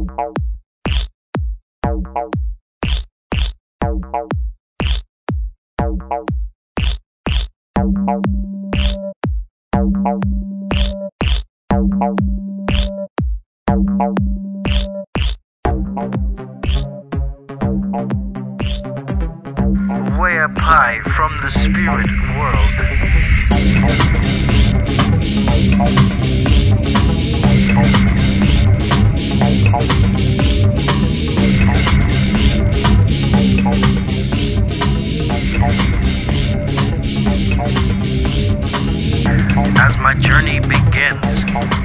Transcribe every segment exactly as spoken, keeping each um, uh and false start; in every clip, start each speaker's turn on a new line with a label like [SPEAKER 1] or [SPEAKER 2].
[SPEAKER 1] Way up high from the spirit world. As my journey begins,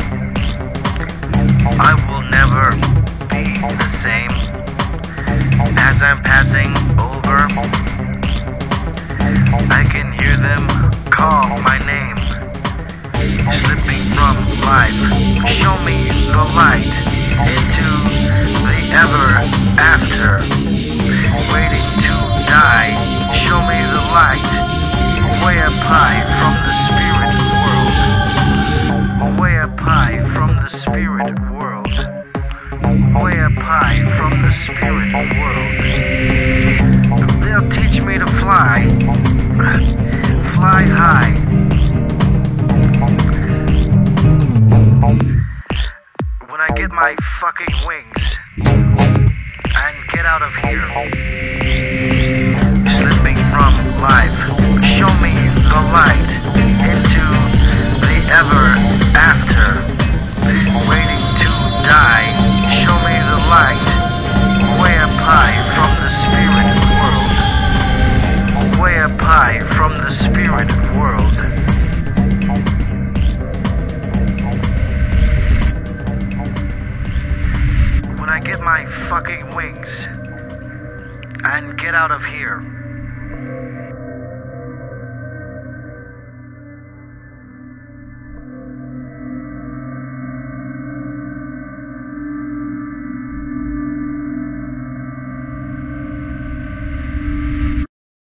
[SPEAKER 1] I will never be the same. As I'm passing over, I can hear them call my name. Slipping from life, show me the light into the ever after. Waiting to die, show me the light. Way up high from the spirit world. Way up high from the spirit world. Way up high from the spirit world. They'll teach me to fly, fly high. When I get my fucking wings and get out of here, slipping from life, show me the light into the ever after. Waiting to die, show me the light. Way up high from the spirit world. Way up high from the spirit world. When I get my fucking wings and get out of here,